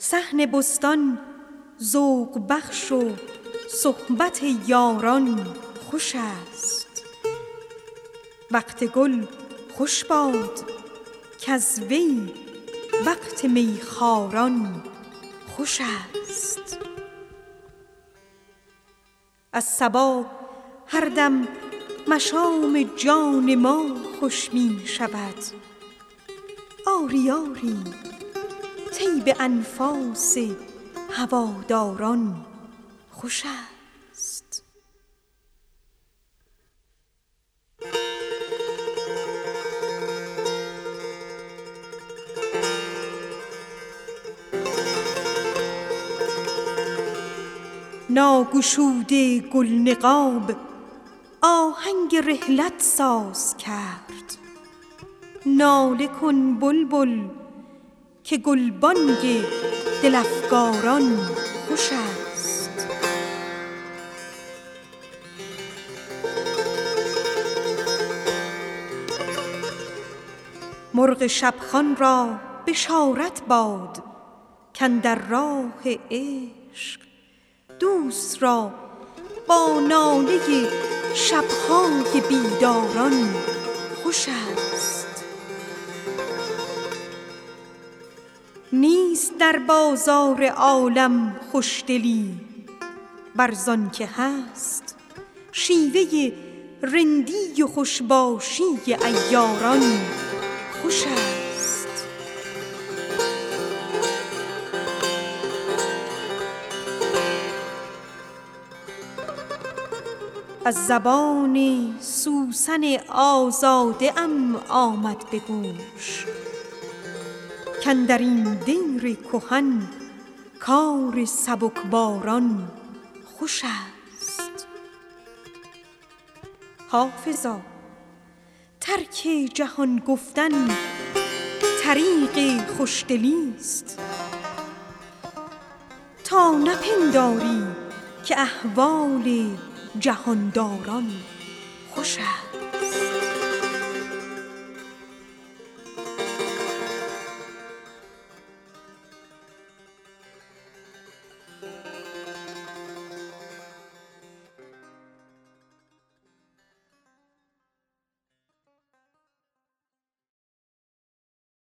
صحن بستان ذوق بخش و صحبت یاران خوش است. وقت گل خوش باد کز وی وقت میخواران خوش است. از صبا هر دم مشام جان ما خوش می شود. آری آری طیب انفاس هواداران خوش است. ناگشوده گل نقاب آهنگ رحلت ساز کرد. ناله کن بلبل که گلبانگ دل افگاران خوش است. مرغ شبخوان را بشارت باد کاندر راه عشق دوست را با ناله شب‌های بیداران خوش است. نیست در بازار عالم خوشدلی ور زان که هست شیوه رندی و خوشباشی عیاران خوش است. از زبان سوسن آزاده ام آمد به گوش کاندر این دیر کهن کار سبکباران خوش است. حافظا ترک جهان گفتن طریق خوشدلی است تا نپنداری که احوال جهانداران خوش است.